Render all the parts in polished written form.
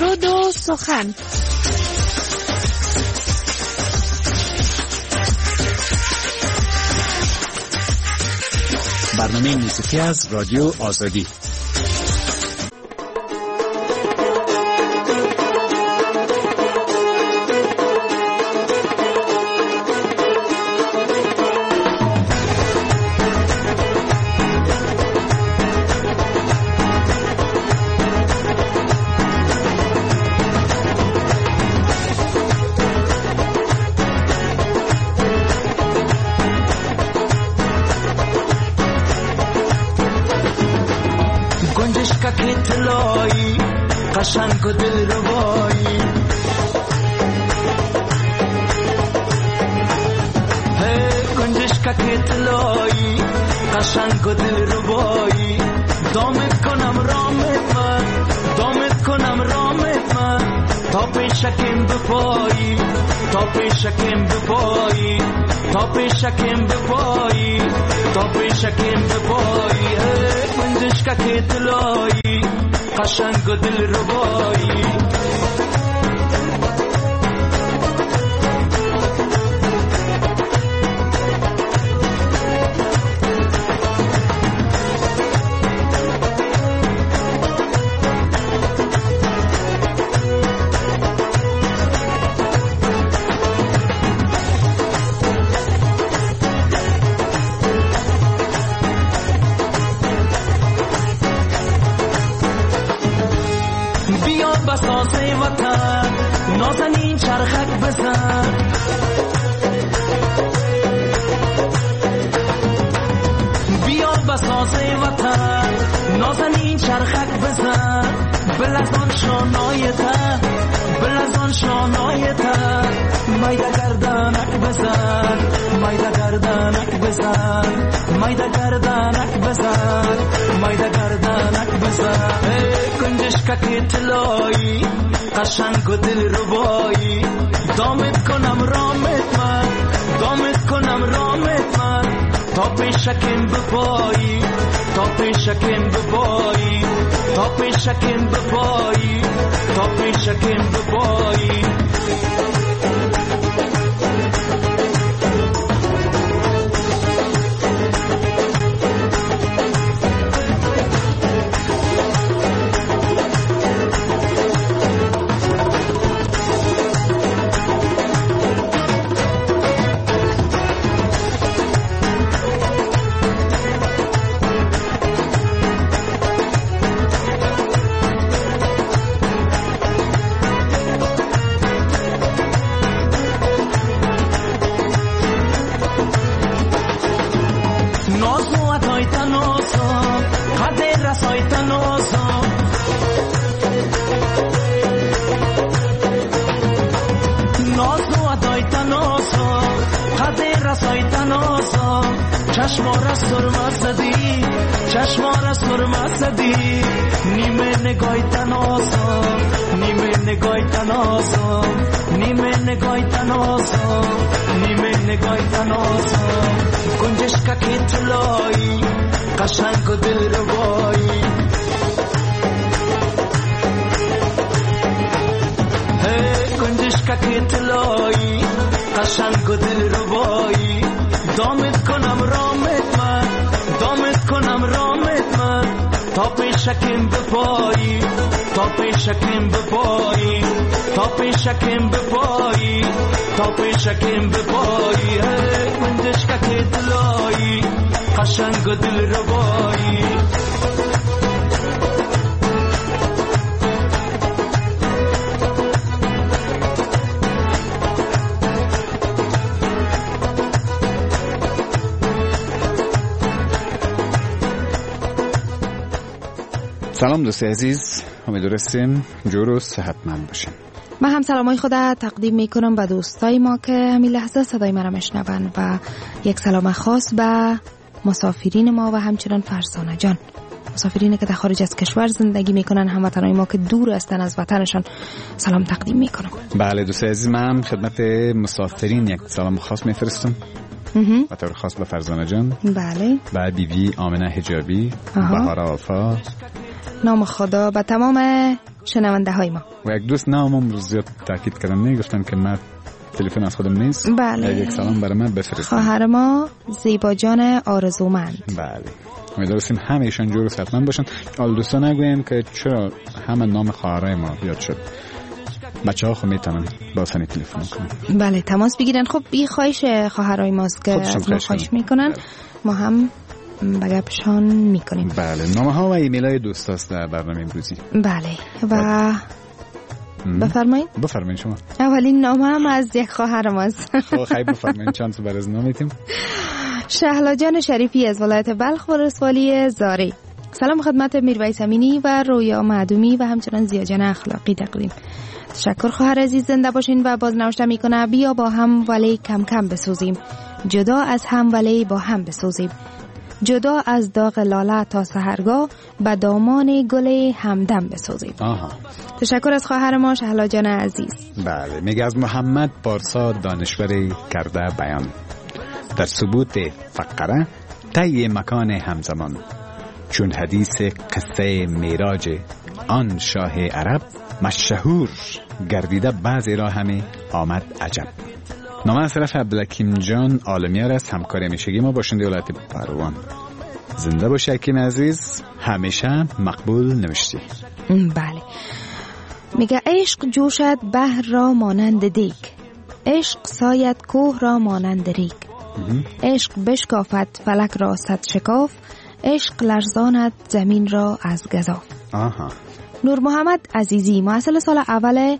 درود و سخن. برنامه موسیقی از رادیو آزادی. قشنگ و دل ربایی گنجش که طلایی قشنگ و دل ربایی دامت کنم رامت من دامت کنم رامت من تا پیشکم بپایی تا پیشکم بپایی تا پیشکم بپایی تا پیشکم بپایی گنجش که طلایی قشنگ و دل ربایی بسازه وطن نازنین چرخک بزن بیا بسازه وطن نازنین چرخک بزن بلزان شانایتن بلزان شانایتن مایده گردنک بزن مایده گردنک بزن مایده گردنک بزن مایده گردنک بزن گنجش که طلایی قشنگ و دل ربایی دامت کنم رامت من دامت کنم رامت من تا پیشکم بپایی تا پیشکم بپایی تا پیشکم بپایی تا پیشکم بپایی چشمارا سرمت زدی چشمارا سرمت زدی نیمه نگاهی تناسم نیمه نگاهی تناسم نیمه نگاهی تناسم نیمه نگاهی تناسم گنجش که طلایی قشنگ و دل ربایی گنجش که طلایی قشنگ و دل ربایی دامت کنم رامت من دامت کنم رامت من تا پیشکم بپایی تا پیشکم بپایی تا پیشکم بپایی تا پیشکم بپایی گنجش که طلایی قشنگ و دل ربایی سلام دوست عزیز، امیدوارم جور و صحتمند باشین. من هم سلامای خودت تقدیم میکنم به دوستای ما که همین لحظه صدای مرا میشنون و یک سلام خاص به مسافرین ما و همچنان فرزانه جان، مسافرینی که در خارج از کشور زندگی میکنن، هموطنای ما که دور هستن از وطنشان سلام تقدیم میکنم. بله دوست عزیز، من خدمت مسافرین یک سلام خاص میفرستم و طور خاص به فرزانه جان، بله، به بیبی آمنه حجابی، بهار آفا، نام خدا به تمام شنونده های ما. و یک دوست نامم زیاد تاکید کردن، گفتن که من تلفن از خودم نیست. بله. یک سلام برای من بفرستید. خواهر ما زیبا جان آرزومند. بله. امیدواریم همه ایشان جور و صحتمند باشن. حال دوستان نگویم که چرا همه نام خواهرای ما یاد شد. بچه‌ها خب میتونن با آسانی تلفن کنن. بله تماس بگیرن. خب این خواهش خواهرای ماست که از ما خواهش میکنن. ما هم به گپشان میکنیم. بله. نامه ها و ایمیل های دوستاست در برنامه امروزی. بله و بفرمایید شما. اولین نامه هم از یک خواهر ماست. خب خیلی بفرمایید چند تا برای نام میتیم. شهلا جان شریفی از ولایت بلخ ولسوالی زاری. سلام خدمت میرویس امینی و رویا معدومی و همچنان زیا جان اخلاقی تقدیم. تشکر خواهر عزیز، زنده باشین. و باز نوشته میکنه بیا با هم ولی کم کم بسوزیم، جدا از هم ولی با هم بسوزیم، جدا از داغ لاله تا سحرگاه به دامان گل همدم بسوزیم. تشکر از خواهر ما شهلا جان عزیز. بله میگه از محمد پارسا دانشوری کرده بیان در ثبوت فقره طی مکان همزمان، چون حدیث قصه میراج آن شاه عرب مشهور گردیده بعضی را همه آمد عجب. نامه از طرف عبدالحکیم جان عالمیار است، همکار همیشگی ما باشنده ولایت پروان. زنده باشه حکیم عزیز، همیشه مقبول نوشتی. بله میگه عشق جوشد بحر را مانند دیگ، عشق ساید کوه را مانند ریگ، عشق بشکافد فلک را صد شکاف، عشق لرزاند زمین را از گزاف. نور محمد عزیزی محصل سال اول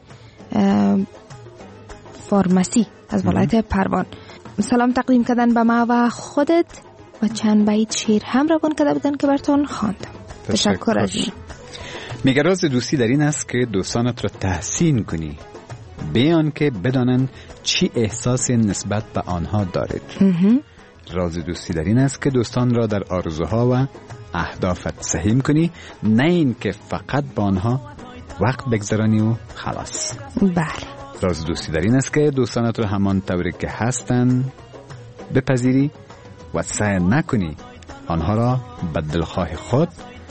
فارمسی از ولایت پروان، سلام تقدیم کردن به ما و خودت و چند بیت شعر هم روان کرده بودن که براتون خواندم. تشکر از این. میگه راز دوستی در این است که دوستانت را تحسین کنی بیان که بدانند چی احساسی نسبت به آنها دارید. راز دوستی در این است که دوستان را در آرزوها و اهدافت سهیم کنی، نه این که فقط با آنها وقت بگذرانی و خلاص. بله. راز دوستی در این است که دوستانت را همان طوری که هستند بپذیری و سعی نکنی آنها را به دلخواه خود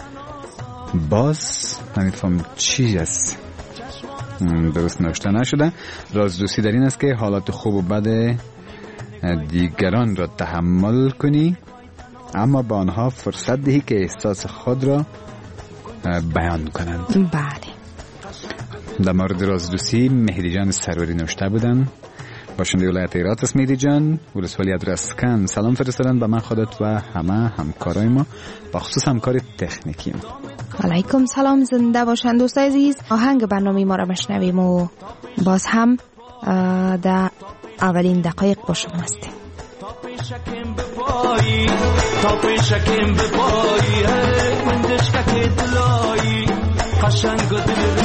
باز نمیفهم چی است، درست نوشته نشده. راز دوستی در این است که حالات خوب و بد دیگران را تحمل کنی، اما با آنها فرصت دهی که احساس خود را بیان کنند. بله. در مورد راز دوستی مهدی جان سروری نوشته بودن، باشنده ولایت هرات است. مهدی جان ولسوالی ادرسکن سلام فرستادن به من، خودت و همه همکارای ما، با خصوص همکار تکنیکی ما. علیکم سلام، زنده باشند دوستای عزیز. آهنگ برنامه ما را بشنویم و باز هم در اولین دقایق با شما هستیم. تا پیشکم به پایی کندش که دلایی قشنگ دل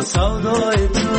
سودای تو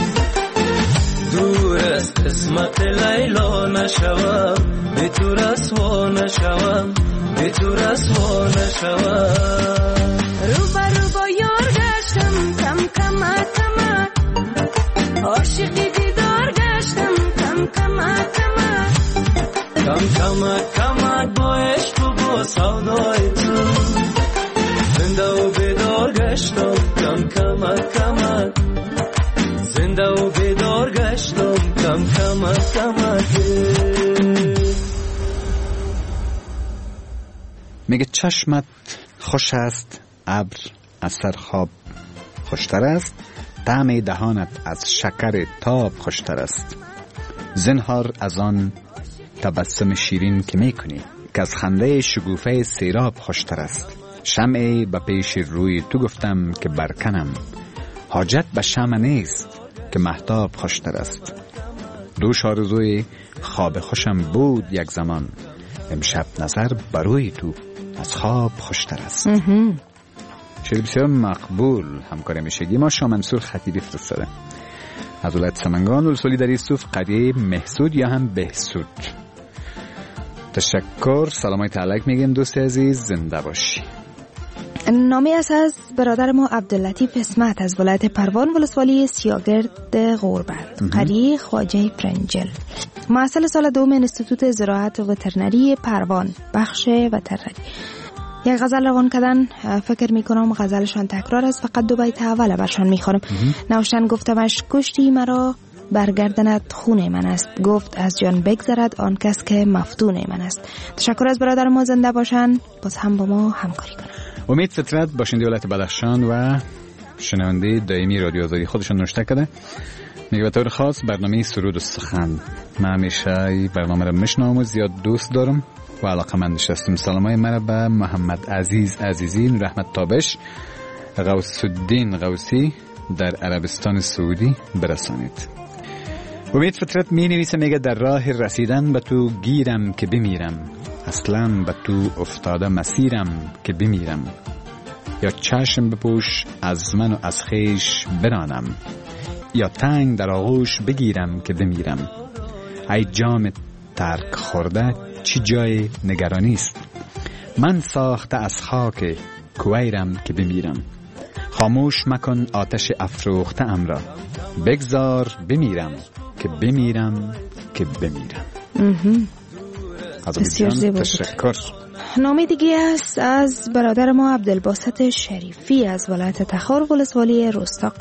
دور است قسمت لیلا نشوم به تو رسوا نشوم به تو رسوا نشوم رو یار گشتم کم کمک کمک عاشقی دیدار گشتم کم کمک کمک کم کمک کمک با عشق و با سودای تو زنده و بیدار گشتم کم کمک کمک زنده و بیدار گشتم کم کمک کمک میگه چشمت خوش است ابر از سر خواب خوشتر است طعم دهانت از شکر تاب خوشتر است زنهار از آن تبسم شیرین که میکنی که از خنده شگوفه سیراب خوشتر است شمعی به پیش روی تو گفتم که برکنم حاجت به شمع نیست که مهتاب خوشتر است دوش آرزوی خواب خوشم بود یک زمان امشب نظر بروی تو از خواب خوشتر است شعر بسیار مقبول همکار میشگی ما شاه منصور خطیبی فرستاده از ولایت سمنگان ولسوالی در یوسف قریه محسود یا هم بهسود. تشکر سلامای تعلق میگیم دوست عزیز زنده باشی. نامی است از برادر ما عبداللطیف اسمت از ولایت پروان ولسوالی سیاگرد غوربند قریه خواجه پرنجل محصل سال دوم انستیتوت زراعت و وترنری پروان بخش وترنری. یک غزل روان کردن فکر میکنم غزلشان تکرار است فقط دو بیت اول برشان میخورم. نوشتن گفتمش کشتی مرا برگردنت خون من است گفت از جان بگذرد آن کس که مفتون من است. تشکر از برادر ما زنده باشن باز هم با ما همکاری کنن. امید فطرت باشنده ولایت بدخشان و شنونده دائمی رادیو آزادی خودشون نوشته کرده میگه به طور خاص برنامه سرود و سخن من همیشه برنامه رو میشنوم و زیاد دوست دارم و علاقه‌مند هستم. سلامای مرا به محمد عزیز عزیزی رحمت تابش غوث الدین غوثی در عربستان سعودی برسانید. امید فطرت می نویسه میگه در راه رسیدن به تو گیرم که بمیرم اصلا به تو افتاده مسیرم که بمیرم یا چشم بپوش از من و از خیش برانم یا تنگ در آغوش بگیرم که بمیرم ای جام ترک خورده چی جای نگرانی است من ساخته از خاک کویرم که بمیرم خاموش مکن آتش افروخته ام را بگذار بمیرم که بمیرم که بمیرم. بسیار زیبا تشکر. نامه دیگه است از برادر ما عبدالباسط شریفی از ولایت تخار ولسوالی رستاق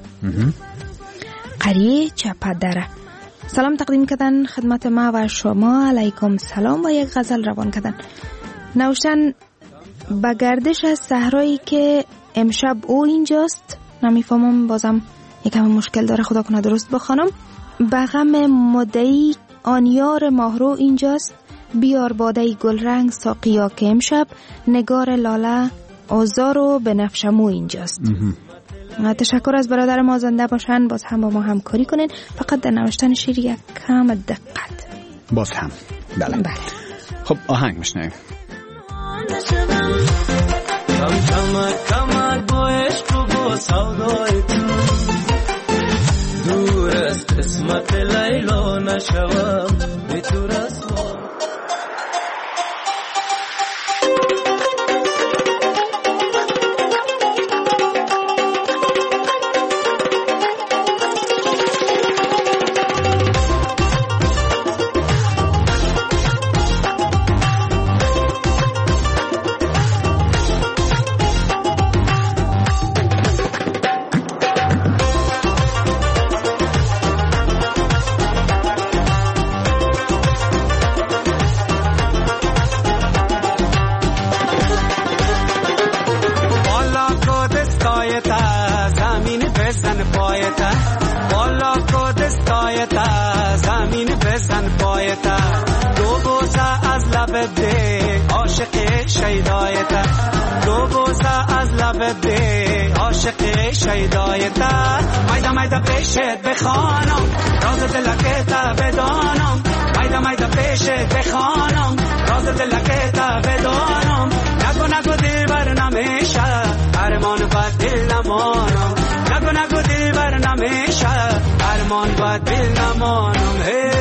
قریه چپدره. سلام تقدیم کردن خدمت ما و شما علیکم سلام و یک غزل روان کردن. نوشتن با گردش از صحرایی که امشب او اینجاست نمیفهمم بازم یکم مشکل داره خدا کنه درست بخوانم به غم مدعی آنیار ماهرو اینجاست بیار باده گلرنگ ساقیا که امشب نگار لاله آزارو به نفشمو اینجاست. تشکر از برادر ما زنده باشن باز هم با ما همکاری کنین فقط در نوشتن شعر یک کم دقت باز هم بله. خب آهنگ میشنویم. کم کمک کمک با عشق و با سودای تو دور است قسمت لیلا نشوم به تو رسوا عاشق شیدایتا مایدا مایدا پیشت بخوانم راز دلکتا بدانم مایدا مایدا پیشت بخوانم راز دلکتا بدانم نگو دل بر نمیشه ارمان بر دل نمانم نگو دل قهرمان باید دل نمانم.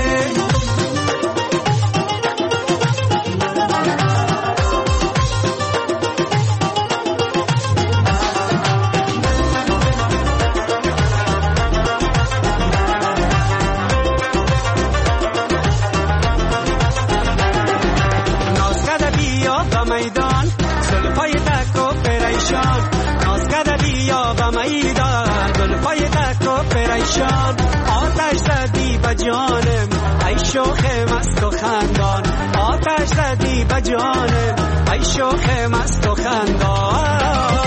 میدان زلفای تک و پریشان، ناز کرده بیا به میدان زلفای تک و پریشان. آتش زدی به جانم ای شوخ مست و خندان، آتش زدی به جانم ای شوخ مست و خندان.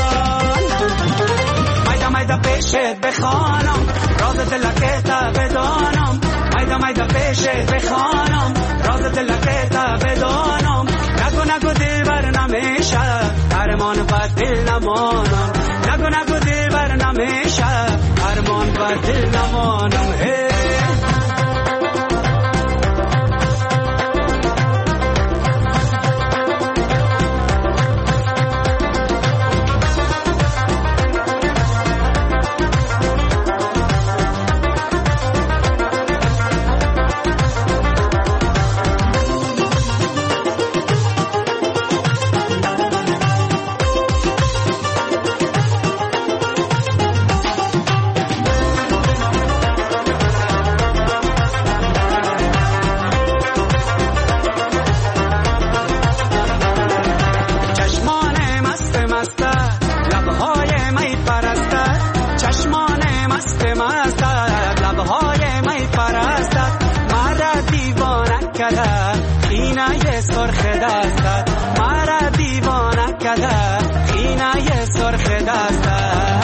میده میده پیشت بخوانم راز دلکت بدانم، میده میده پیشت بخوانم راز دلکت بدانم. نگو نگو دل بر نمیشه ارمان بر دل نمانم، نگو نگو دل بر نمیشه ارمان بر دل نمانم. خینه سرخ دستت مرا دیوانه کرده، خینه سرخ دستت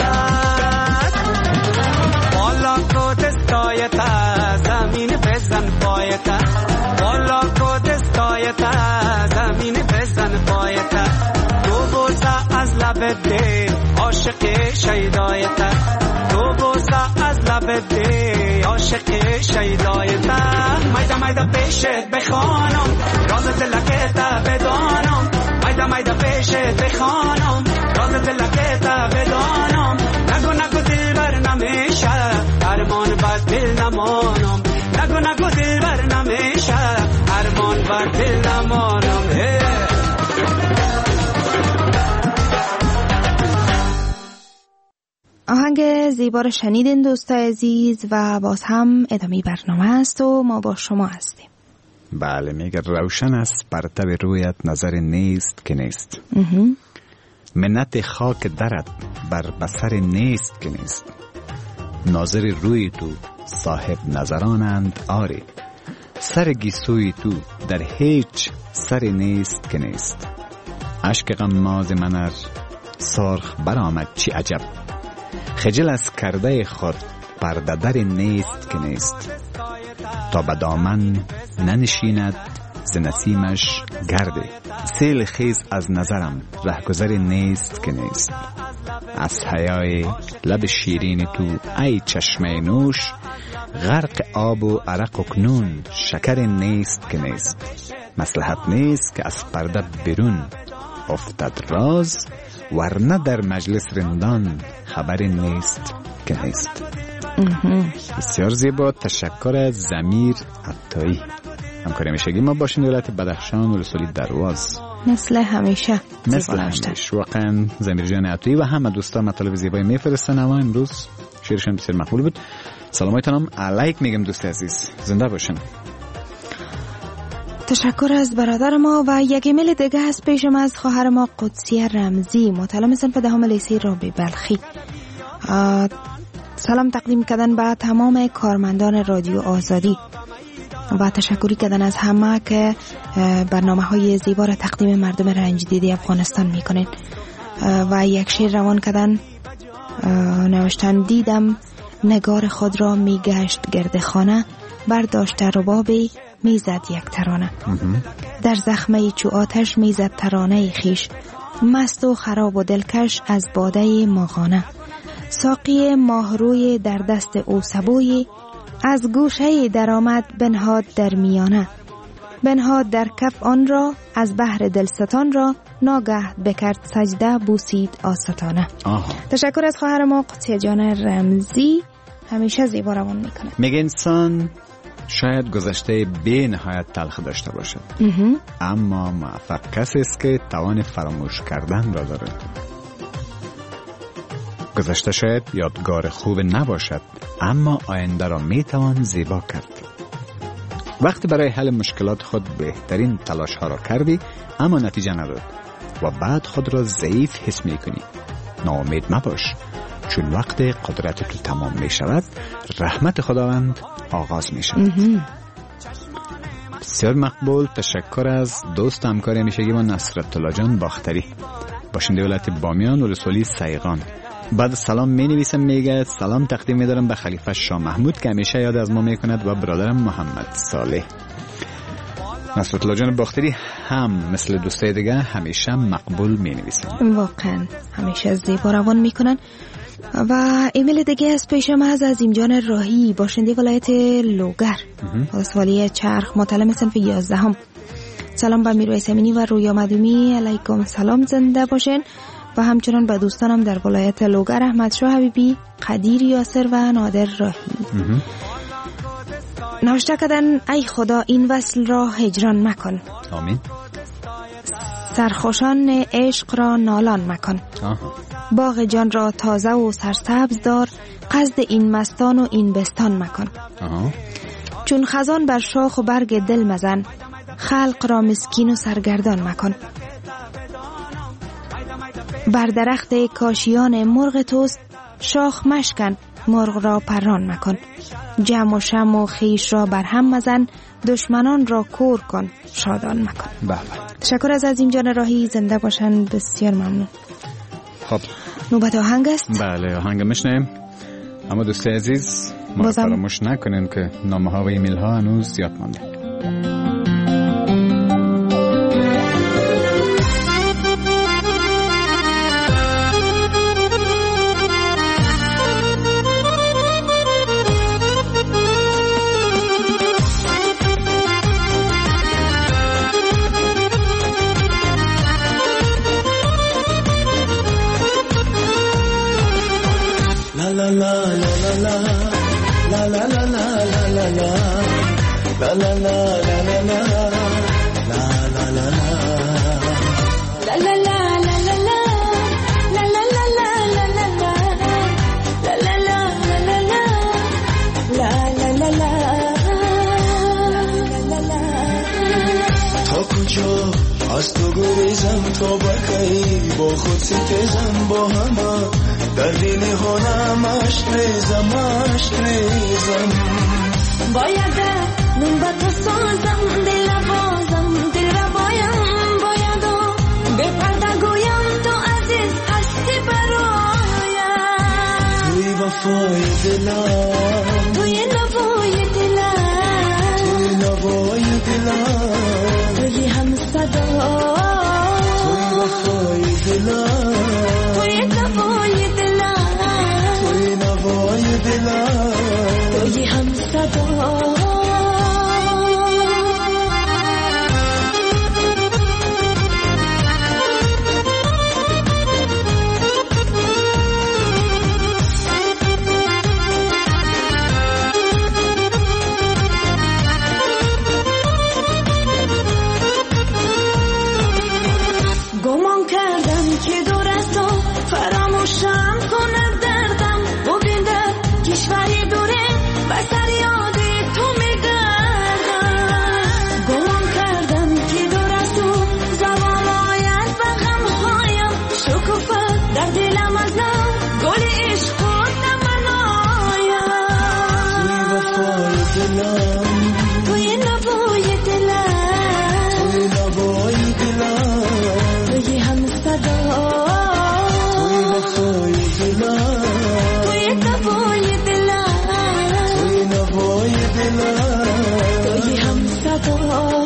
والا کو دستایت زمین بزن پایت، والا کو دستایت زمین بزن پایت. تو بوسه از لب دل عاشق شیدایت، تو بوسه از لب دل عاشق شیدایت. میده میده پیشت بخوانم راز دلکت بدانم، میده میده پیشت بخوانم راز دلکت بدانم. نگو نگو دل بر نمیشه ارمان بر دل نمانم، نگو نگو دل بر نمیشه ارمان بر دل نمانم. آهنگ زیبا رو شنیدین دوستای عزیز و باز هم ادامه برنامه است و ما با شما هستیم. بله میگه روشن است پرتو رویت نظر نیست که نیست، منت خاک درت بر بسر نیست که نیست. ناظر روی تو صاحب نظرانند آری، سر گیسوی تو در هیچ سر نیست که نیست. اشک غماز من سرخ برآمد چی عجب، خجل از کرده خود پرده در نیست که نیست. تا به دامن ننشیند ز نسیمش گرده، سیل خیز از نظرم رهگذر نیست که نیست. از حیای لب شیرین تو ای چشمه نوش، غرق آب و عرق و کنون شکر نیست که نیست. مصلحت نیست که از پرده بیرون افتد راز، ورنه در مجلس رندان خبر نیست که نیست. بسیار زیبا، تشکر از ضمیر عطایی. همکاری همیشگی ما باشین دولت بدخشان و رسولی درواز مثل همیشه. واقعا ضمیر جان عطایی و همه دوستان مطالب زیبایی میفرستن. اما امروز شعرشون بسیار مقبول بود. سلامایتان علیک میگم دوست عزیز، زنده باشین. تشکر از برادر ما و یک ایمیل دیگه هست پیشم از خواهر ما قدسیه رمزی، متعلم صنف دهم لیسه رابعه بلخی. سلام تقدیم کردن به تمام کارمندان رادیو آزادی و تشکری کردن از همه که برنامه های زیبا را تقدیم مردم رنج دیده افغانستان میکنین. و یک شعر روان کردن، نوشتن دیدم نگار خود را میگشت گرد خانه، برداشته ربابی میزد یک ترانه. در زخمه چو آتش میزد ترانه خیش، مست و خراب و دلکش از باده ماهانه. ساقی ماهروی در دست او سبوی، از گوشه درآمد بنهاد در میانه. بنهاد در کف آن را از بحر دلستان را، ناگه بکرد سجده بوسید آستانه. تشکر از خواهر ما قدسیه جان رمزی همیشه زیبا روان میکنه. میگه انسان شاید گذشته بی نهایت تلخ داشته باشد، اما موفق کسی است که توان فراموش کردن را داره. گذشته شاید یادگار خوب نباشد، اما آینده را میتوان زیبا کرد. وقتی برای حل مشکلات خود بهترین تلاش ها را کردی اما نتیجه نداد و بعد خود را ضعیف حس میکنی، ناامید مباش، چون وقت قدرت تو تمام می شود رحمت خداوند آغاز می شود. بسیار مقبول. تشکر از دوست همکار همیشگی ما نصرت الله جان باختری، باشنده ولایت بامیان و رسولی سیغان. بعد سلام می نویسم، میگه سلام تقدیم می دارم به خلیفه شاه محمود که همیشه یاد از ما می کند و برادرم محمد صالح. نصرت الله جان باختری هم مثل دوستای دیگه همیشه مقبول می نویسن، واقعا همیشه زیبا روان می کنن. و ایمیل دیگه از پیشم از عظیم جان راهی، باشنده ولایت لوگر، سوالی چرخ، مطلع صنف 11. سلام به میرویس امینی و رویا مدومی، علیکم سلام، زنده باشین. و همچنان به دوستانم در ولایت لوگر، احمد شاه حبیبی، قدیر یاسر و نادر راهی. نوشته کردن ای خدا این وصل را هجران مکن، آمین. سرخوشان عشق را نالان مکن. باغ جان را تازه و سرسبز دار، قصد این مستان و این بستان مکن. چون خزان بر شاخ و برگ دل مزن، خلق را مسکین و سرگردان مکن. بر درخت کاشیان مرغ توست، شاخ مشکن مرغ را پران مکن. جم و شم و خیش را بر هم مزن، دشمنان را کور کن شادان مکن. بله. تشکر از عظیم جان راهی، زنده باشن. بسیار ممنون. خب نوبت آهنگ است. بله آهنگ میشنیم، اما دوست عزیز ما فراموش نکنین که نامه ها و ایمیل ها هنوز زیاد مانده. از تو گریزم تا بکی با خود ستیزم با همه در دین هانم عشق ریزم باید نون با تو سازم دل بازم دل را باید به پرده گویم تو عزیز هستی برایم توی وفای دلم توی نوای دلم توی نوای دلم توی هم صدا توی وفای دلم توی نوای دلم توی نوای دلم توی هم صدا. گمان کردم که دور از تو فراموشم کنه دردم و بینده کشوری دوره و سر یاد تو میگردم. گمان کردم که دور از تو زمان آید و غمهایم شکوفه در دلم از نو گل عشق و نمنایم توی وفای دلم توی نوای دلم توی نوای دلم توی هم صدا توی وفای دلم توی نوای دلم توی نوای دلم توی هم صدا.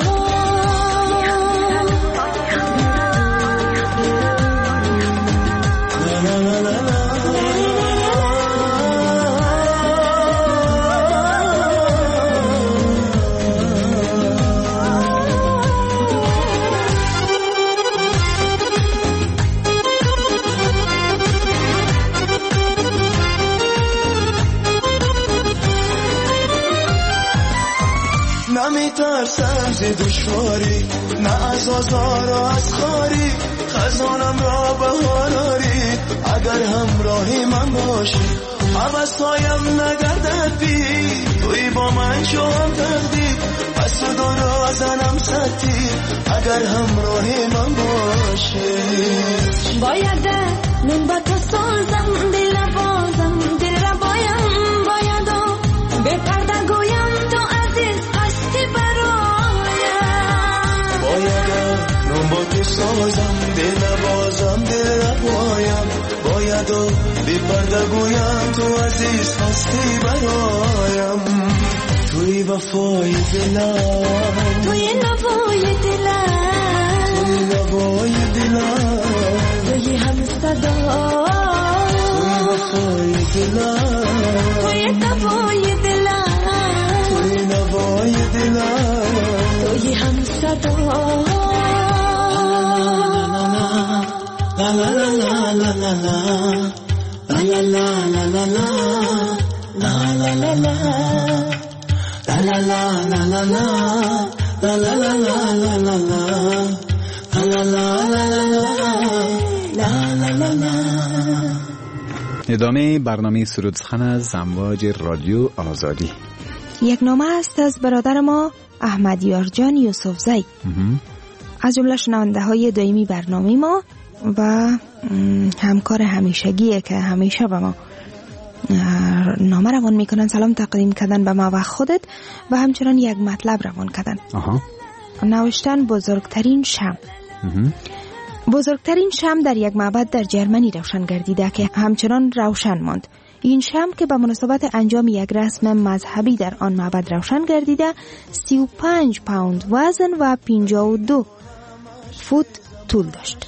میترسم ز دشواری، نه از آزار و از خاری، خزانم را بهار آری. اگر همراهی من باشی حوضهایم نگردد بی، توی با من شوم تقدیر، پس تو دورا زنم سطیر. اگر همراهی من باشی باید من با تو سازم، دل بازم، دل را باید به پرده گویم تو عزیز هستی برایم. باید من با تو سازم، دل بازم، دل را باید به پرده گویم تو عزیز هستی برایم. توی وفای دلم، توی نوای دلم، توی نوای دلم، توی هم صدا، توی وفای دلم، توی نوای دلم، توی نوای دلم، توی هم صدا. لا لا لا لا لا لا لا لا لا لا لا لا لا لا لا ادامه برنامه سرود سخن از امواج رادیو آزادی. یک نامه است از برادر ما احمد یارجان یوسفزی، از جمله شنونده های دائمی برنامه ما و همکار همیشگیه که همیشه به ما نامه روان میکنن، سلام تقدیم کردن به ما و خودت و همچنان یک مطلب روان کردن. نوشتن بزرگترین شمع. بزرگترین شمع در یک معبد در جرمنی روشن گردیده که همچنان روشن ماند. این شمع که به مناسبت انجام یک رسم مذهبی در آن معبد روشن گردیده 35 پوند وزن و 52 فوت طول داشت.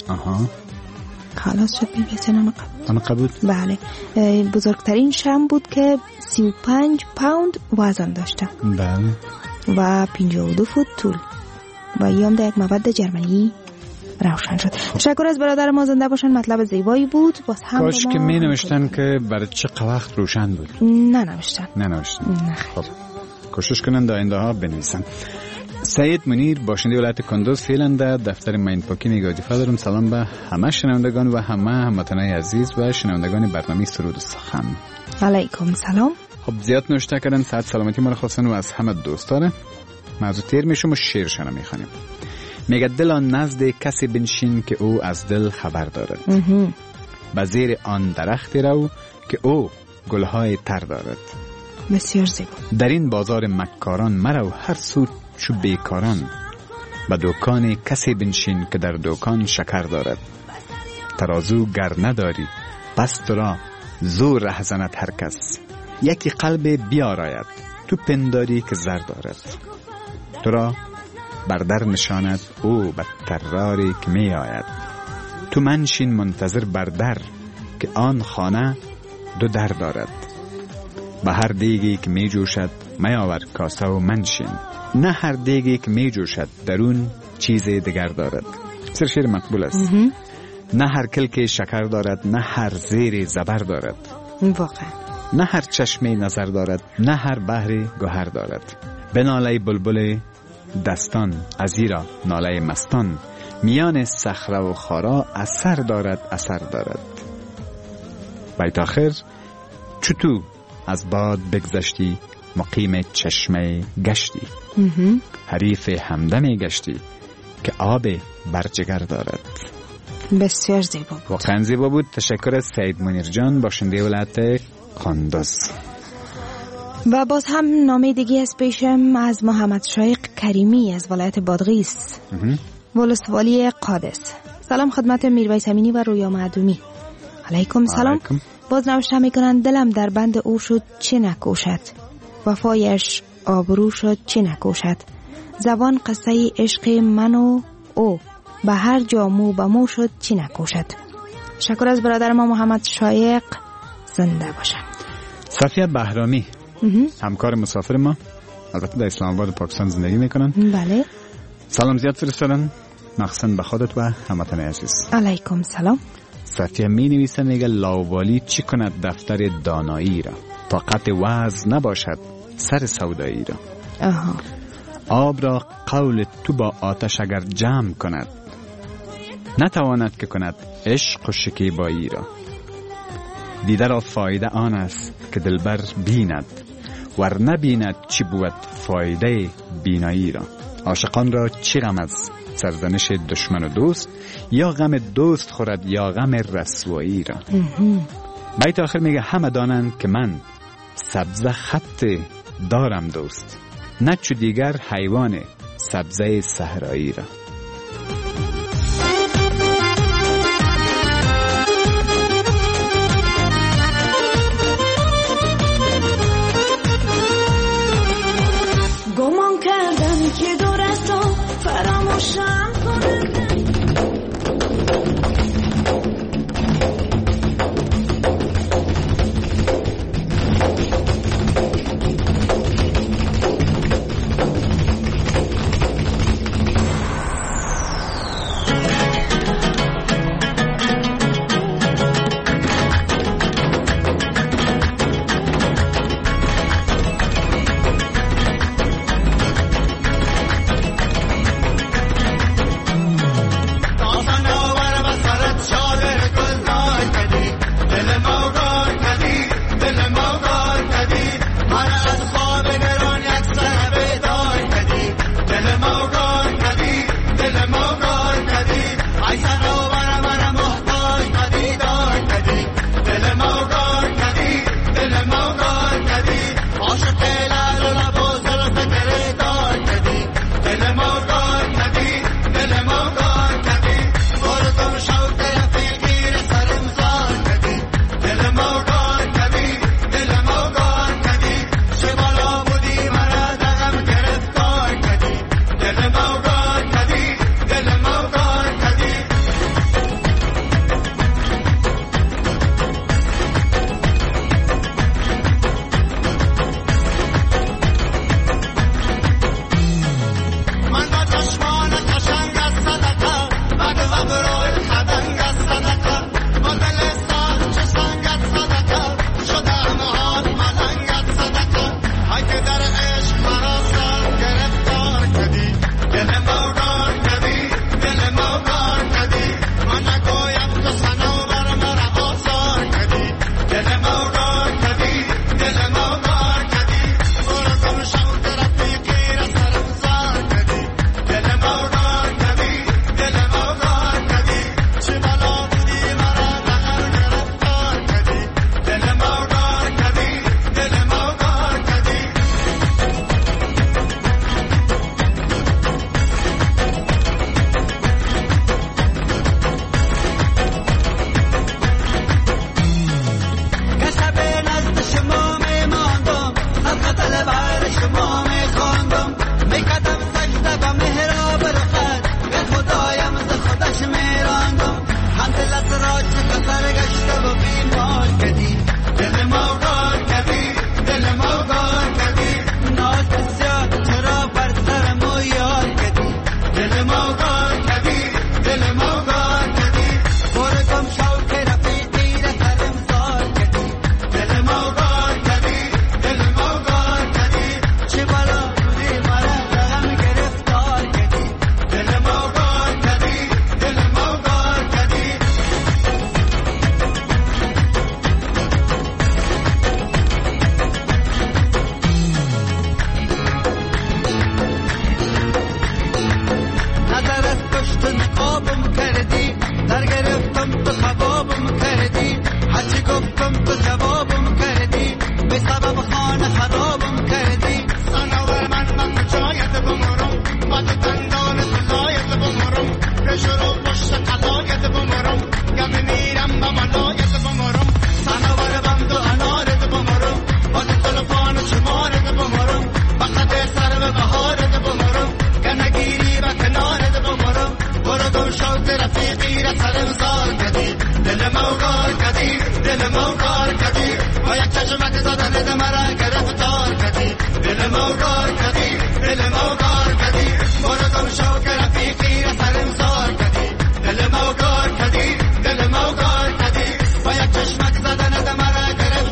خلاص شد میگه آن قبول؟ بله، بزرگترین شمع بود که 35 پوند وزن داشته. بله. و 52 فوت طول و یام در یک معبد جرمنی روشن شد. تشکر از برادر ما، زنده باشن. مطلب زیبایی بود. باز هم کاش که می نوشتن که برای چه وقت روشن بود. نه نوشتن. خب کوشش کنن در آینده ها بنویسن. سید منیر باشنده ولایت کندوز فعلا در دفتر ماین پاکی نگاهدیفه دارم. سلام به همه شنوندگان و همه هموطنان عزیز و شنوندگان برنامه سرود سخن. علیکم سلام. خب زیاد نوشته کردن، صحت سلامتی ما رو خواستن و از همه دوستانه. موضوع تیر میشم و شعرشان میخوانیم. میگه دل آن نزد کسی بنشین که او از دل خبر دارد، به زیر آن درخت رو که او گلهای تر دارد. بسیار زیبا. در این بازار مکاران مرو هر سو چو بیکاران، به دکان کسی بنشین که در دکان شکر دارد. ترازو گر نداری پس تو را زور ره زند هر کس، یکی قلب بیاراید تو پنداری که زر دارد. تو را بردر نشاند او به تراری که می آید، تو منشین منتظر بردر که آن خانه دو در دارد. به هر دیگی که می جوشد می آور کاسه و منشین، نه هر دیگی که می جوشد درون چیز دیگر دارد. سر شیر مقبول است. نه هر کلک شکر دارد، نه هر زیر زبر دارد. واقعا نه هر چشمی نظر دارد، نه هر بحری گوهر دارد. به ناله بلبل دستان ازیرا ناله مستان، میان صخره و خارا اثر دارد. بیت آخر چطور از باد بگذشتی مقیم چشمه گشتی، حریف همدمی گشتی که آب برجگر دارد. بسیار زیبا بود. واقعا زیبا بود. تشکر از سید منیر جان باشنده ولایت کندوز. و باز هم نامه دیگه از پیشم از محمد شایق کریمی از ولایت بادغیس، ولسوالی قادس. سلام خدمت میرویس امینی و رویا معدومی. علیکم سلام. باز نوشته میکنن دلم در بند او شد چه نکوشد، وفایش آبرو شد چه نکوشد، زبان قصه عشق من و او، به هر جا مو به مو شد چه نکوشد. شکر از برادر ما محمد شایق، زنده باشن. صفیه بهرامی همکار مسافر ما، البته در اسلام آباد پاکستان زندگی میکنن. بله. سلام زیاد فرستادن، مخصوصا به خودت و هموطن عزیز. علیکم سلام. صفیه می نویسه میگه لاوالی چی کند دفتر دانایی را، طاقت وعظ نباشد سر سودایی را. آب را قول تو با آتش اگر جمع کند، نتواند که کند عشق و شکیبایی را. دیده را فایده آن است که دلبر بیند، ور نبیند چی بود فایده بینایی را. عاشقان را چی غم از سرزنش دشمن و دوست، یا غم دوست خورد یا غم رسوایی را. بیت آخر میگه همه دانند که من سبزه خط دارم دوست، نه چو دیگر حیوان سبزه صحرایی را. گمان کردم که دور از تو فراموشم کنم،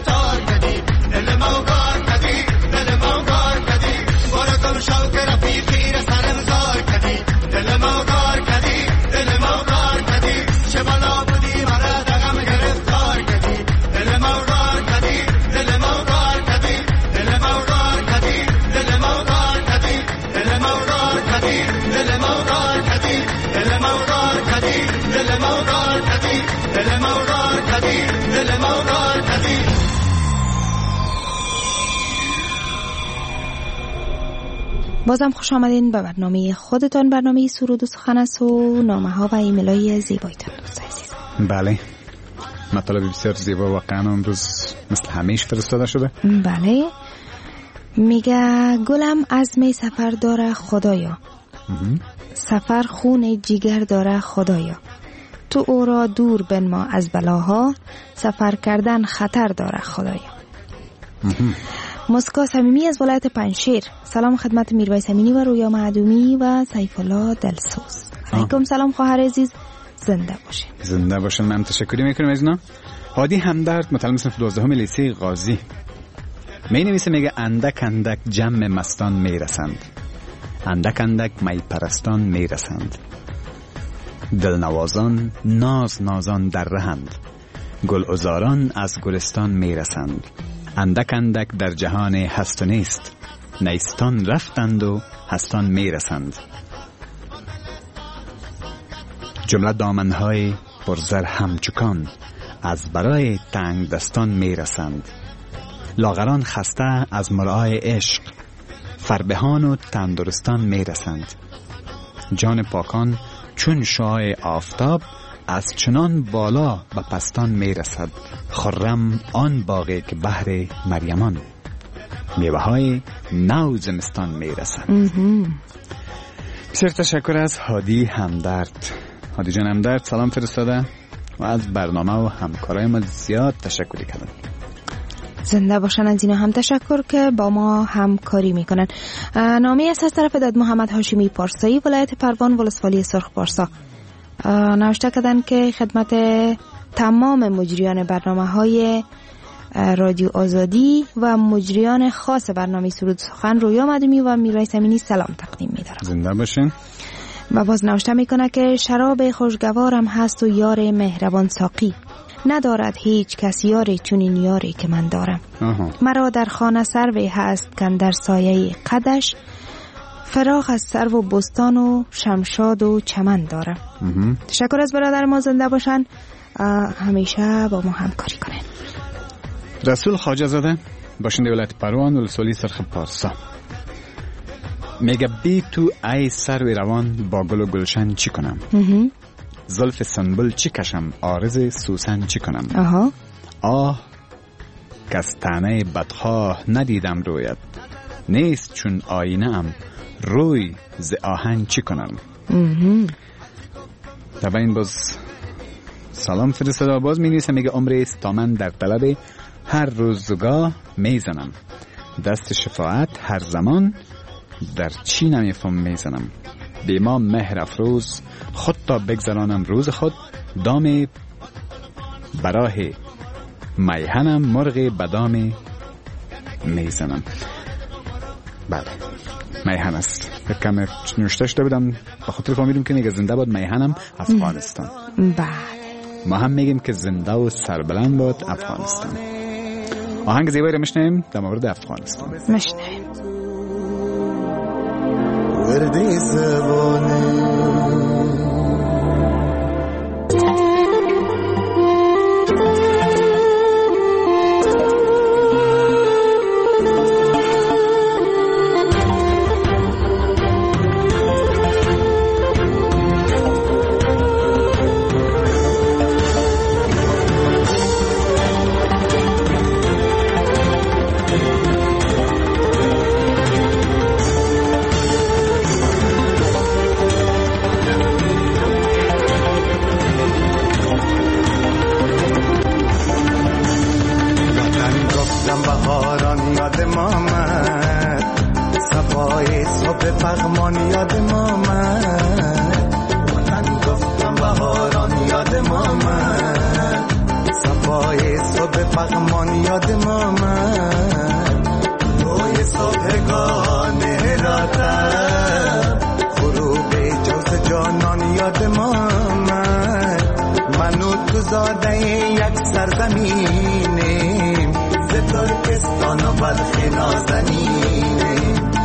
شوق رفیق موغار کدی دل موغار کدی. بازم خوش آمدین به برنامه خودتان، برنامه سرود و سخن است و نامه ها و ایمیل های زیبایتان دوست عزیز. بله، مطالب بسیار زیبا واقعا امروز مثل همیشه فرستاده شده. بله، میگه گلم عزم سفر داره خدایا، سفر خون جگر داره خدایا، تو او را دور بنما از بلاها، سفر کردن خطر داره خدایا. مسکا صمیمی از ولایت پنجشیر. سلام خدمت میرویس امینی و رویا معدومی و سیف الله دلسوز. علیکم سلام خواهر عزیز، زنده باشین. زنده باشین. من تشکری میکنم از اینا. هادی همدرد متعلم صنف 12 لیسه غازی می نویسه، میگه اندک اندک جمع مستان میرسند، اندک اندک می پرستان میرسند، دلنوازان ناز نازان در رهند، گل عذاران از گلستان میرسند، اندک اندک در جهان هست و نیست، نیستان رفتند و هستان میرسند. جمله دامنهای پرزر همچکان از برای تنگ دستان میرسند، لاغران خسته از مرعای عشق، فربهان و تندرستان میرسند. جان پاکان چون شعاع آفتاب از چنان بالا به پستان میرسد، خرم آن باغی که بهر مریمان، میوه های نو زمستان میرسند. بسیار تشکر از هادی همدرد. هادی جان همدرد سلام فرستاده و از برنامه و همکارای ما زیاد تشکری کردن. زنده باشن. از اینا هم تشکر که با ما همکاری میکنن. نامه است از طرف داد محمد هاشمی پارسایی، ولایت پروان، ولسوالی سرخ پارسا. نوشته کردن که خدمت تمام مجریان برنامه های رادیو آزادی و مجریان خاص برنامه سرود سخن رویا معدومی و میرویس امینی سلام تقدیم می‌دارم. زنده باشین. و باز نوشته میکنه که شراب خوشگوارم هست و یار مهربان ساقی، ندارد هیچ کس یاری چونین یاری که من دارم. مرا در خانه سروی هست کن در سایه قدش، فراغ از سرو و بستان و شمشاد و چمن دارم. تشکر از برادر ما، زنده باشن، همیشه با ما همکاری کنن. رسول خواجه زاده باشنده ولایت پروان ولسوالی سرخ پارسا میگه بی تو ای سروی روان با گل و گلشن چی کنم، زلف سنبل چی کشم عارض سوسن چی کنم، آه که از طعنه بدخواه ندیدم رویت، نیست چون آینه ام روی ز آهن چی کنم. طبعا این باز سلام فرستاده. باز می نیسه میگه عمریست تا من در طلب هر روزگاه میزنم، دست شفاعت هر زمان در چی نمیفهم میزنم، بی ما مهر افروز خود تا بگذرانم روز خود، دام براه میهنم مرغ بدام میزنم. بله میهن است. کم نوشته شده بودم به خاطر فهمیدم که میگه زنده باد میهنم افغانستان. بله ما هم میگیم که زنده و سربلند باد افغانستان. آهنگ زیبایی رو میشنویم در مورد افغانستان. میشنویم. وردی زبانه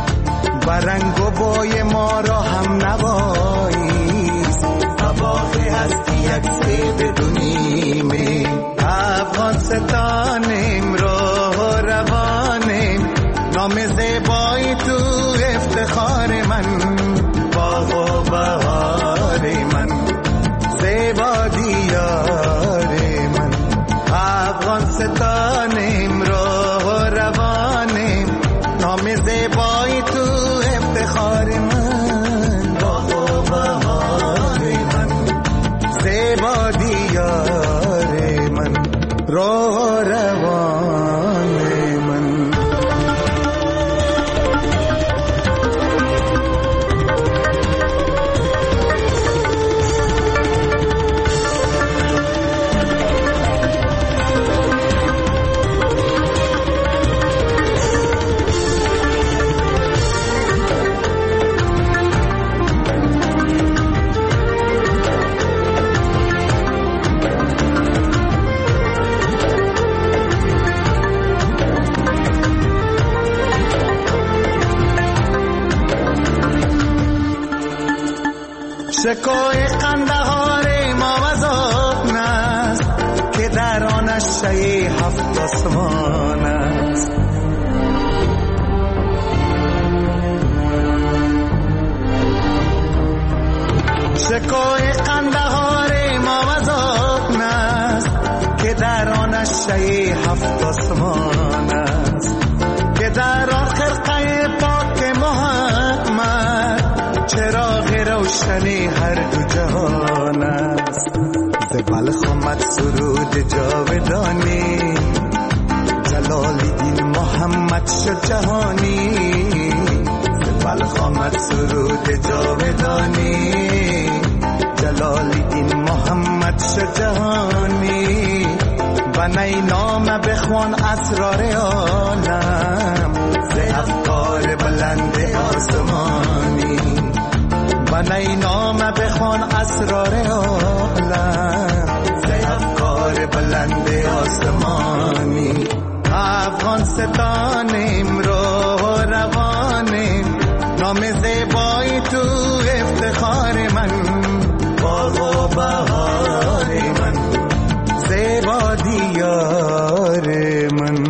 برنگ و بای ما را هم نواییست، سباق هستی یک سیب دونیمی. افغانستانیم راه و روانیم، نام زیبایی تو افتخار من، باغ و بهار من، زیبا دیار من. افغانستانیم راه و روانیم، نام زیبایی تو افتخار من، باغ و بهار من، زیبا دیار من، راه و روان من. شکوه قندهار ما وزاد است که در آن شی هفت آسمان است. شکوه قندهار ما وزاد است که در آن شی هفت آسمان است، که در آن خرقه پاک محمد چراغ روشنی هر دو جهان است. ز بلخ آمد سرود جاودانی، جلال‌الدین محمد شد جهانی. ز بلخ آمد سرود جاودانی، جلال‌الدین محمد شد جهانی. بنای نام بخوان اسرار عالم، ز افکار بلند آسمانی. بنای نام بخوان اسرار عالم، ز افکار بلند آسمانی. افغانستانیم راه و روانیم، نام زیبایی تو افتخار من، باغ و بهار من، زیبا دیار من.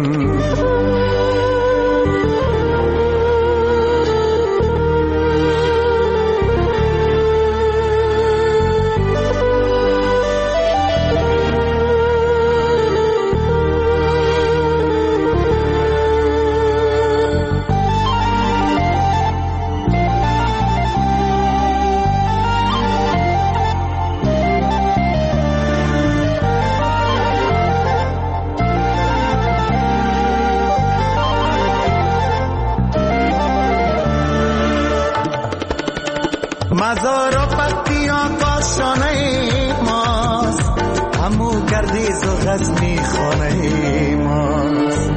مزار و پکتیان کاشانه ماست، همو گردیز و غزنی خانه ماست.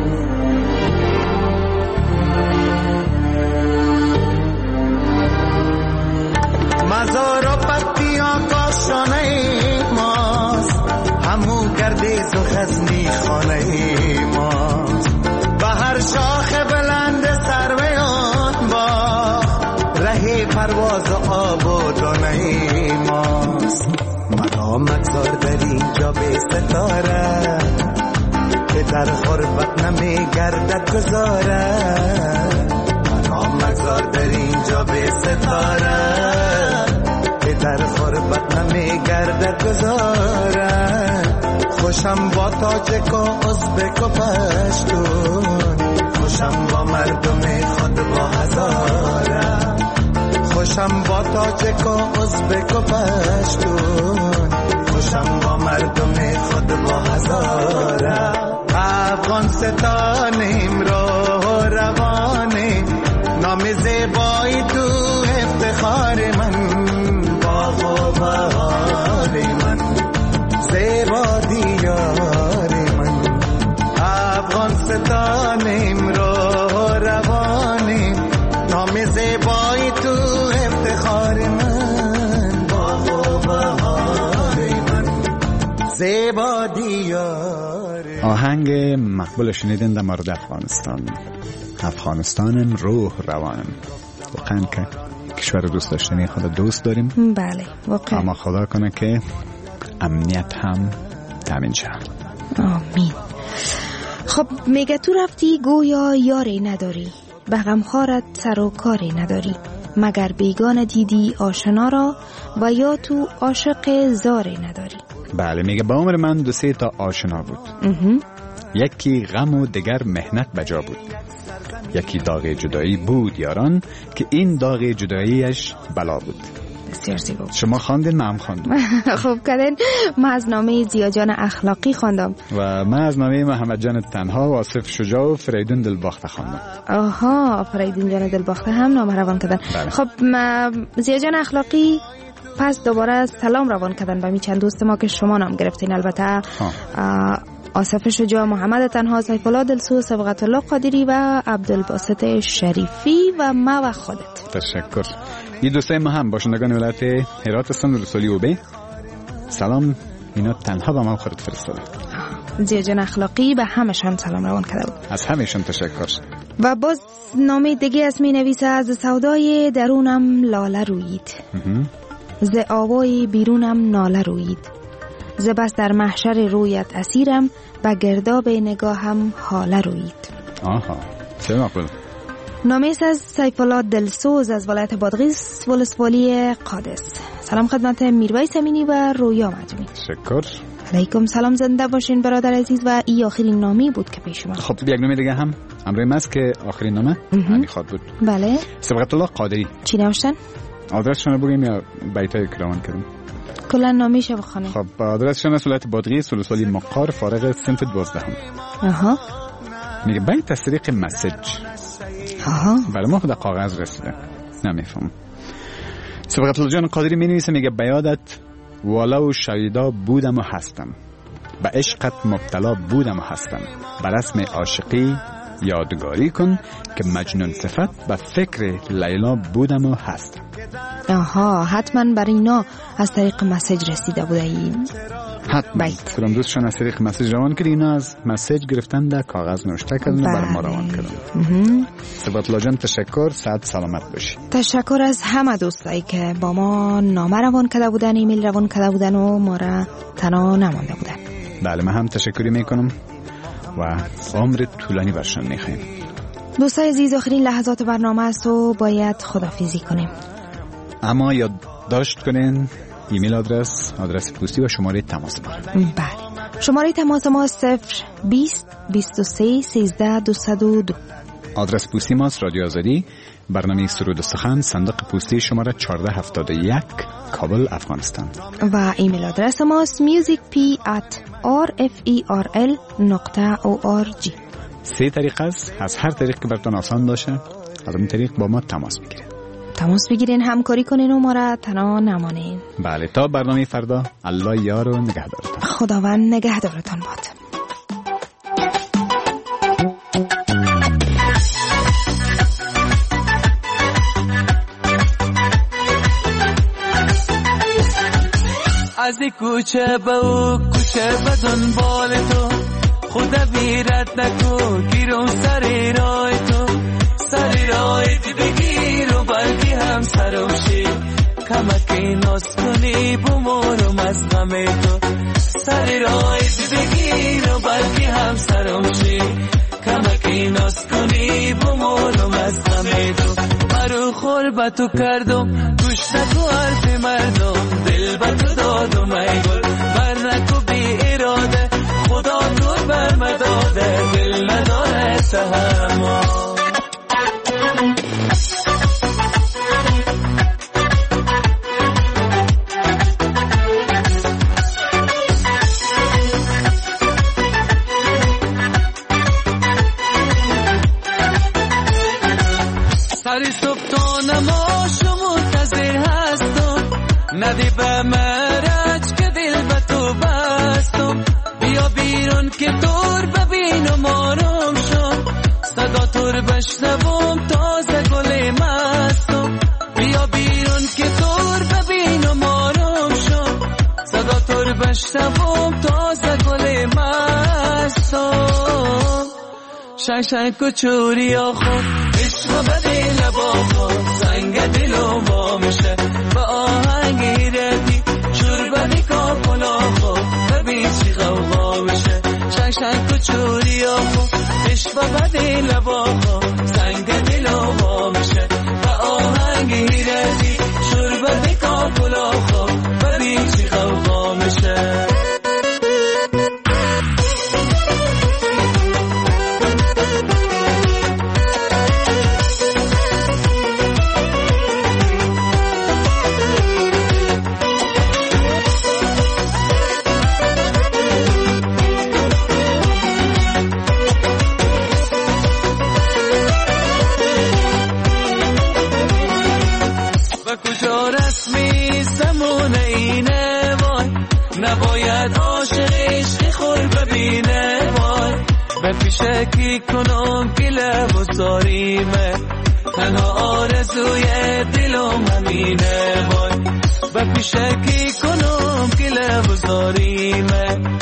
مزار و پکتیان کاشانه ماست، همو گردیز و غزنی خانه ماست. به هر شاخ بلند سرویان با ره پرواز آب و دانه ماست. مرا مگذار در اینجا به ستاره، که در غربت نمی گردد گذاره. مرا مگذار در اینجا به ستاره، که در غربت نمی گردد گذاره. خوشم با تاجک و ازبک و پشتون، خوشم با مردم خود با هزاره. خوشم با تاجک و ازبک و پشتون، خوشم با مردم خود با هزاره. افغانستانیم راه و روانیم، نام زیبایی تو افتخار من، باغ و بهار من، زیبا دیار من. افغانستانیم راه و روانیم، نام زیبایی تو افتخار من، باغ و بهار من، زیبا دیار. آهنگ مقبول شنیدن در مورد افغانستان. افغانستانم روح روانم. واقعا که کشور دوست داشتنی خود دوست داریم. بله واقعا. اما خدا کنه که امنیت هم تامین شه. آمین. خب میگه تو رفتی گویا یاری نداری، به غمخوارت سر و کاری نداری، مگر بیگانه دیدی آشنا را و یا تو عاشق زاری نداری. بله میگه با عمر من 2-3 تا آشنا بود. یکی غم و دیگر مهنت بجا بود. یکی داغ جدایی بود یاران که این داغ جداییش بلا بود. بسیار زیبا. شما خواندین من هم خواندم. خوب کردین. من از نامه زیاجان اخلاقی خواندم و من از نامه محمد جان تنها و آصف شجاع و فریدون دلباخته خواندم. آها فریدون جان دلباخته هم نامه روان کردن. بله. خب زیاجان اخلاقی پس دوباره سلام روان کردن به می چند دوست ما که شما نام گرفتین. البته آصف شجاع، محمد تنها، سیف الله دلسوز، صبغت الله قادری و عبدالباسط شریفی و ما و خودت. تشکر. این دوستای ما هم باشندگان ولایت هرات هستند. رسولی اوبه سلام اینا تنها به ما خودت فرستاده. زیاجان اخلاقی به همشان سلام روان کرده بود. از همشون تشکر. و باز نامه دیگه از می نویسه از سودای درونم لاله رویید، ز آوای بیرونم ناله رویید، ز بس در محشر رویت اسیرم و گرداب نگاهم حاله رویید. آها چه مقبول. نامه از سیف الله دلسوز از ولایت بادغیس ولسوالی قادس. سلام خدمت میرویس امینی و رویا مجمی. تشکر. علیکم سلام، زنده باشین برادر عزیز. و این آخرین نامی بود که پیش اومد. خب یک نامه دیگه هم امروز است که آخرین نامه همین خواد بود. بله. صبغت الله قادری. چی نوشتن؟ آدرسشون رو بگیم یا بیتای کرمان کردیم؟ کلا نامیشو بخونیم. خب آدرسشون از ولایت بادغیس ولسوالی مقار فارغ صنف 12. آها. میگه بیت از طریق مسیج. آها. برای ما خود کاغذ رسیده. نمیفهم. صبغت الله جان قادری می نویسه میگه بیادت ولو شیدا بودم و هستم، به عشقت مبتلا بودم و هستم، به رسم عاشقی یادگاری کن که مجنون صفت به فکر لیلا بودم و هستم. آها حتما بر اینا از طریق مسیج رسیده بوده این حتما بیت. کدام دوستشان از طریق مسیج روان کردی، اینا از مسیج گرفتن در کاغذ نوشته کردن و بر ما روان کردن. صبغت الله جان تشکر، صحت سلامت باشی. تشکر از همه دوستایی که با ما نامه روان کرده بودن، ایمیل روان کرده بودن و ما را تنها نمانده بودن. بله من هم تشکری میکنم و عمر طولانی برشان میخوایم. دوستای عزیز آخرین لحظات برنامه است و باید خداحافظی کنیم. اما یادداشت کنین ایمیل آدرس پستی و شماره تماس ما. بله شماره تماس ما 020 23 13 202. آدرس پستی ماست رادیو آزادی، برنامه سرود و سخن، صندوق پستی شماره 1471 کابل افغانستان. و ایمیل آدرس ماست musicp@rferl.org. 3 طریقه است، از هر طریق که براتون آسان باشه از این طریق با ما تماس بگیرین، همکاری کنین و ما را تنها نمانین. بله تا برنامه فردا، الله یار و نگهدارتان. خداوند نگهدارتان باد. از این کوچه به او کوچه به دنبال تو، خدا بیرت نکو گیرم سر رای تو، سر رای بگیر و بلکه هم سرم شی، کمکی ناز کنی بمارم از غم تو، سر رای بگیر و بلکه هم سرم شی، کمکی ناز کنی بمارم از غم تو. مرو خور به تو کردم گوش نکو حرف مردم، دل به تو دادم ای گل بر نکو بی اراده، خدا تو بر مداده دل نداره تحمل. سر صبح تا نماز منتظر هستم، ندی به مرج که دل به تو بستم، بیا بیرون که دور ببینم آرام شم، صدا تور بشنوم تازه گل مستم، بیا بیرون که دور ببینم آرام شم، صدا تور بشنوم تازه گل مستم. شنگ و چوری آخون عشق بدی لبا خون، زنگ دلو قشنگ و چوری آخو عشق و بده لباها سنگ دل و میشه و آهنگ هیرزی شربت کاکلاخو ببین چی خواه میشه نباید عاشق عشق خور ببینه وای به پیشکی کنم که لب و زاریمه تنها آرزوی دلم همینه وای به پیشکی کنم که لب و زاریمه